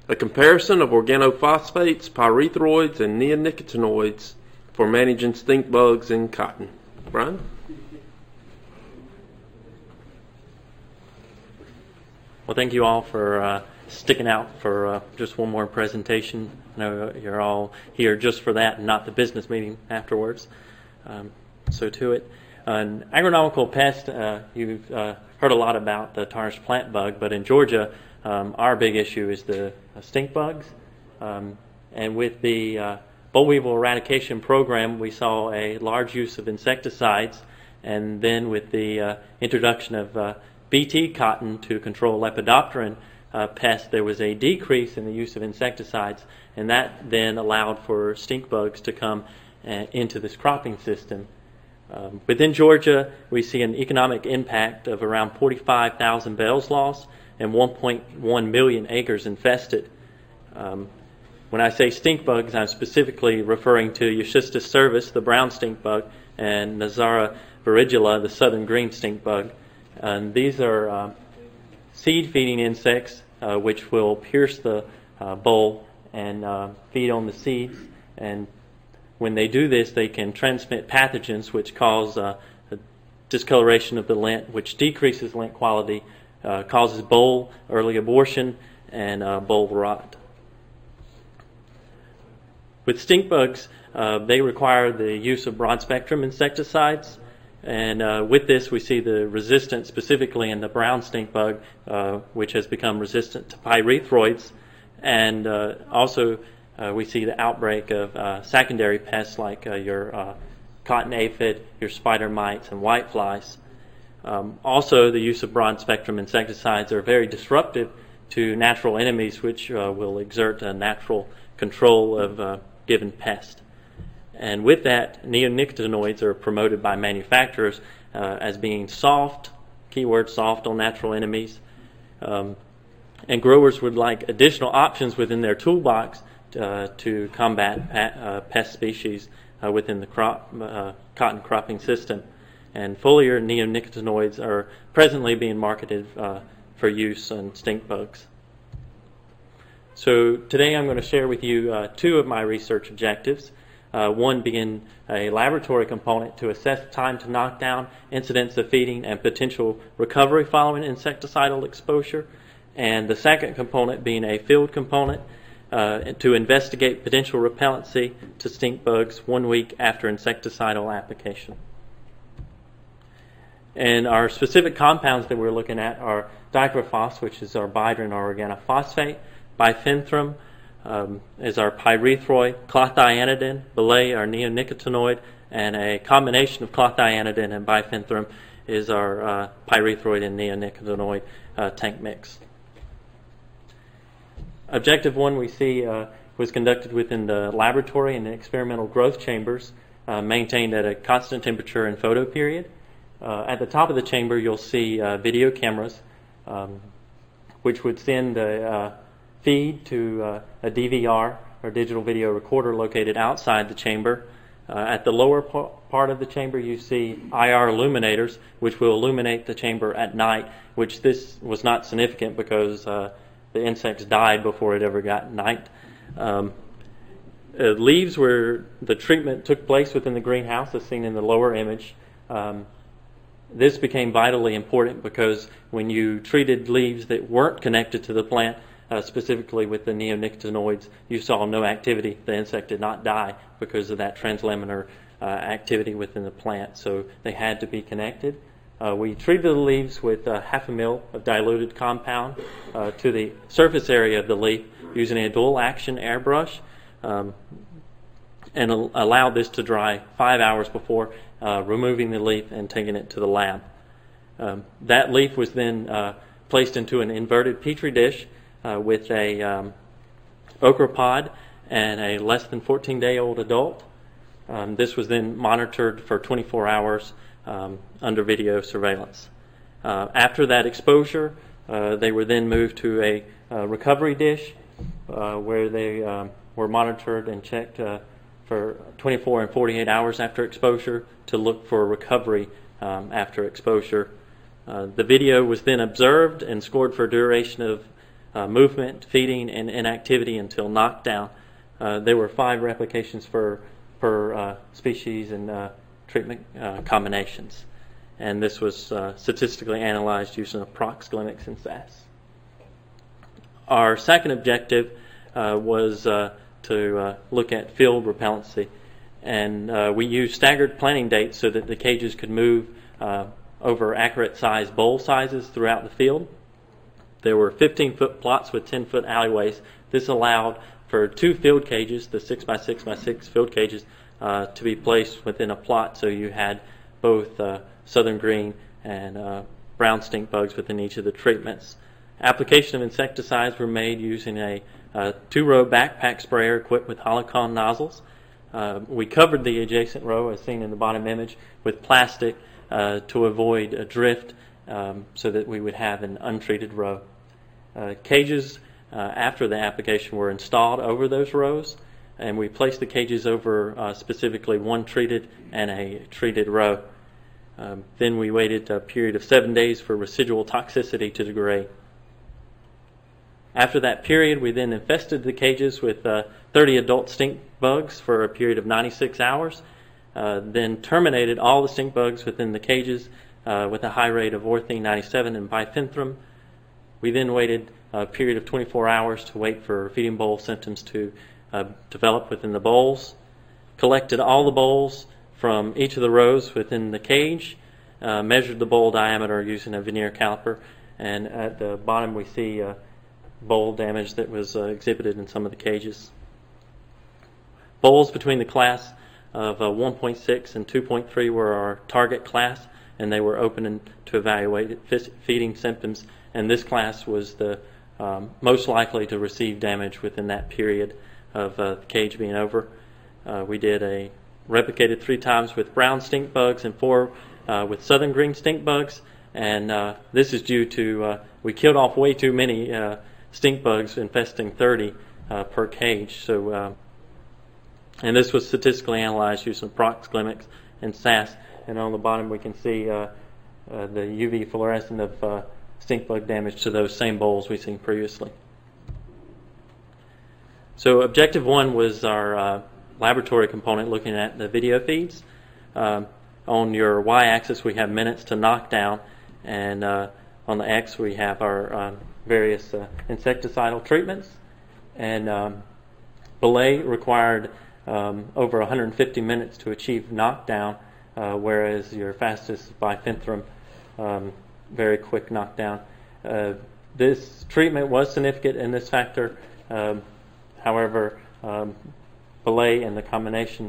A comparison of organophosphates, pyrethroids, and neonicotinoids for managing stink bugs in cotton. Brian? Well, thank you all for sticking out for just one more presentation. I know you're all here just for that and not the business meeting afterwards. So to it. An agronomical pest, you've heard a lot about the tarnished plant bug, but in Georgia, our big issue is the stink bugs. And with the boll weevil eradication program, we saw a large use of insecticides, and then with the introduction of BT cotton to control lepidopteran pests, there was a decrease in the use of insecticides, and that then allowed for stink bugs to come into this cropping system. Within Georgia, we see an economic impact of around 45,000 bales lost and 1.1 million acres infested. When I say stink bugs, I'm specifically referring to Euchystus cervus, the brown stink bug, and Nazara virigula, the southern green stink bug. And these are seed-feeding insects which will pierce the boll and feed on the seeds. And when they do this, they can transmit pathogens which cause discoloration of the lint, which decreases lint quality, causes boll early abortion, and boll rot. With stink bugs, they require the use of broad-spectrum insecticides. And with this, we see the resistance specifically in the brown stink bug, which has become resistant to pyrethroids. And also, we see the outbreak of secondary pests like your cotton aphid, your spider mites, and whiteflies. Also, the use of broad-spectrum insecticides are very disruptive to natural enemies, which will exert a natural control of a given pest. And with that, neonicotinoids are promoted by manufacturers as being soft, keyword soft, on natural enemies. And growers would like additional options within their toolbox to combat pest species within the cotton cropping system. And foliar neonicotinoids are presently being marketed for use on stink bugs. So today I'm going to share with you two of my research objectives. One being a laboratory component to assess time to knockdown, incidence of feeding, and potential recovery following insecticidal exposure. And the second component being a field component to investigate potential repellency to stink bugs 1 week after insecticidal application. And our specific compounds that we're looking at are dichlorphos, which is our bihydrin organophosphate, bifenthrin is our pyrethroid, clothianidin, belay, our neonicotinoid, and a combination of clothianidin and bifenthrin is our pyrethroid and neonicotinoid tank mix. Objective 1 we see was conducted within the laboratory in the experimental growth chambers maintained at a constant temperature and photo period. At the top of the chamber you'll see video cameras which would send a feed to a DVR, or digital video recorder, located outside the chamber. At the lower part of the chamber you see IR illuminators which will illuminate the chamber at night, which this was not significant because the insects died before it ever got night. Leaves where the treatment took place within the greenhouse, as seen in the lower image. This became vitally important because when you treated leaves that weren't connected to the plant, specifically with the neonicotinoids, you saw no activity. The insect did not die because of that translaminar activity within the plant, so they had to be connected. We treated the leaves with half a mil of diluted compound to the surface area of the leaf using a dual action airbrush and allowed this to dry 5 hours before removing the leaf and taking it to the lab. That leaf was then placed into an inverted petri dish with a okra pod and a less than 14-day-old adult. This was then monitored for 24 hours under video surveillance. After that exposure, they were then moved to a recovery dish where they were monitored and checked for 24 and 48 hours after exposure to look for recovery after exposure. The video was then observed and scored for a duration of movement, feeding, and inactivity until knockdown. There were 5 replications per species and treatment combinations. And this was statistically analyzed using a Prox, Glimix, and SAS. Our second objective was to look at field repellency. And we used staggered planting dates so that the cages could move over accurate size bowl sizes throughout the field. There were 15-foot plots with 10-foot alleyways. This allowed for 2 field cages, the 6x6x6 field cages, to be placed within a plot, so you had both southern green and brown stink bugs within each of the treatments. Application of insecticides were made using a 2-row backpack sprayer equipped with Holocon nozzles. We covered the adjacent row, as seen in the bottom image, with plastic to avoid a drift, so that we would have an untreated row. Cages after the application were installed over those rows, and we placed the cages over specifically one treated and a treated row. Then we waited a period of 7 days for residual toxicity to degrade. After that period, we then infested the cages with 30 adult stink bugs for a period of 96 hours, then terminated all the stink bugs within the cages with a high rate of orthene 97 and bifenthrin. We then waited a period of 24 hours to wait for feeding bowl symptoms to develop within the bowls, collected all the bowls from each of the rows within the cage, measured the bowl diameter using a vernier caliper, and at the bottom we see bowl damage that was exhibited in some of the cages. Bowls between the class of 1.6 and 2.3 were our target class, and they were open to evaluate feeding symptoms, and this class was the most likely to receive damage within that period of the cage being over. We did a replicated 3 times with brown stink bugs and 4 with southern green stink bugs, and this is due to we killed off way too many stink bugs, infesting 30 per cage. So, and this was statistically analyzed using Prox, Glimix, and SAS. And on the bottom we can see the UV fluorescent of stink bug damage to those same bowls we've seen previously. So objective 1 was our laboratory component, looking at the video feeds. On your y-axis we have minutes to knockdown, and on the x we have our various insecticidal treatments. And Belay required over 150 minutes to achieve knockdown, whereas your fastest bifenthrin, very quick knockdown. This treatment was significant in this factor. However, Belay and the combination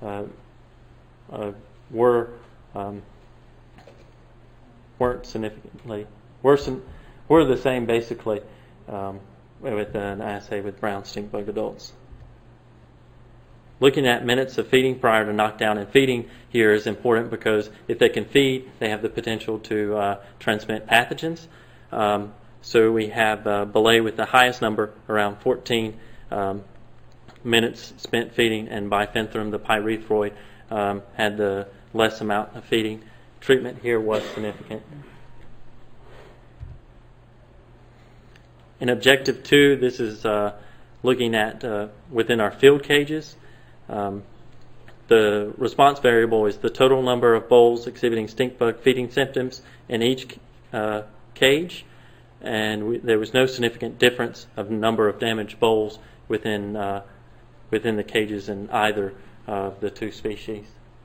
weren't significantly were the same basically with an assay with brown stink bug adults. Looking at minutes of feeding prior to knockdown, and feeding here is important because if they can feed, they have the potential to transmit pathogens. So we have Belay with the highest number, around 14 minutes spent feeding, and bifenthrin, the pyrethroid, had the less amount of feeding. Treatment here was significant. In objective 2, this is looking at within our field cages. The response variable is the total number of bowls exhibiting stink bug feeding symptoms in each cage, and there was no significant difference of number of damaged bowls within the cages in either of the 2 species.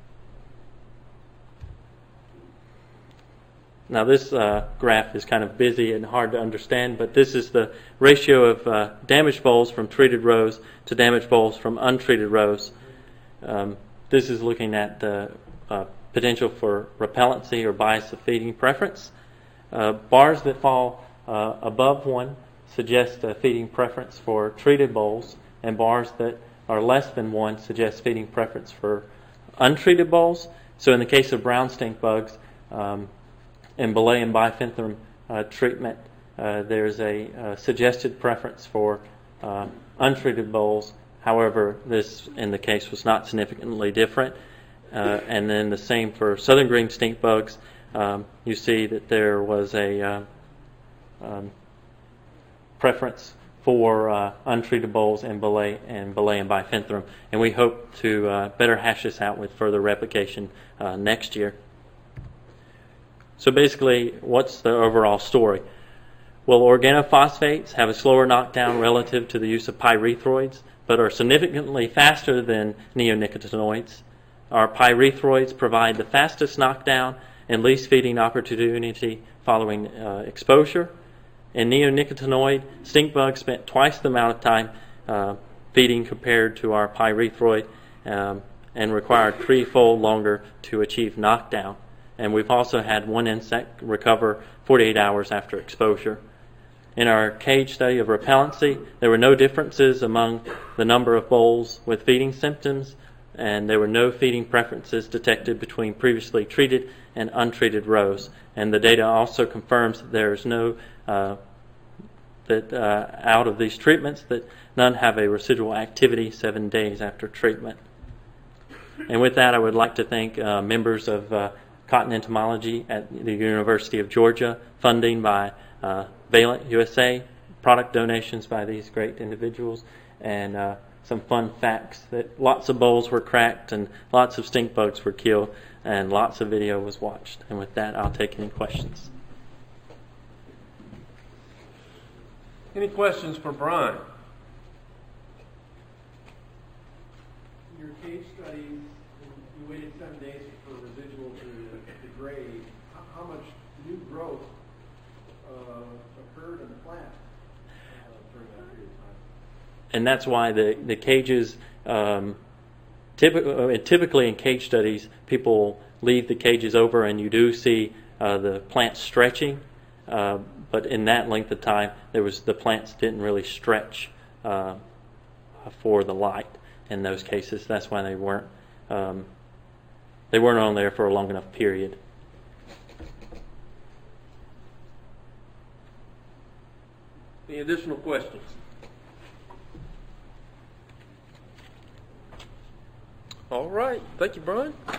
Now this graph is kind of busy and hard to understand, but this is the ratio of damaged bowls from treated rows to damaged bowls from untreated rows. This is looking at the potential for repellency or bias of feeding preference. Bars that fall above 1 suggest a feeding preference for treated bowls, and bars that are less than 1 suggest feeding preference for untreated bowls. So in the case of brown stink bugs, in Belay and bifenthrin treatment, there's a suggested preference for untreated bowls. However, this in the case was not significantly different. And then the same for southern green stink bugs. You see that there was a preference for untreated bolls and belay and bifenthrin, and we hope to better hash this out with further replication next year. So basically, what's the overall story? Well, organophosphates have a slower knockdown relative to the use of pyrethroids, but are significantly faster than neonicotinoids. Our pyrethroids provide the fastest knockdown and least feeding opportunity following exposure. In neonicotinoid, stink bugs spent twice the amount of time feeding compared to our pyrethroid and required threefold longer to achieve knockdown. And we've also had one insect recover 48 hours after exposure. In our cage study of repellency, there were no differences among the number of bolls with feeding symptoms, and there were no feeding preferences detected between previously treated and untreated rows. And the data also confirms that there is no out of these treatments that none have a residual activity 7 days after treatment. And with that, I would like to thank members of cotton entomology at the University of Georgia, funding by Valent USA, product donations by these great individuals, and some fun facts that lots of bowls were cracked and lots of stink bugs were killed and lots of video was watched. And with that, I'll take any questions. Any questions for Brian? Your case studies, you waited 7 days for residual to degrade. How much new growth occurred in the plant during that period of time? And that's why the cages, typically in cage studies, people leave the cages over and you do see the plant stretching. But in that length of time, the plants didn't really stretch for the light in those cases. That's why they weren't on there for a long enough period. Any additional questions? All right. Thank you, Brian.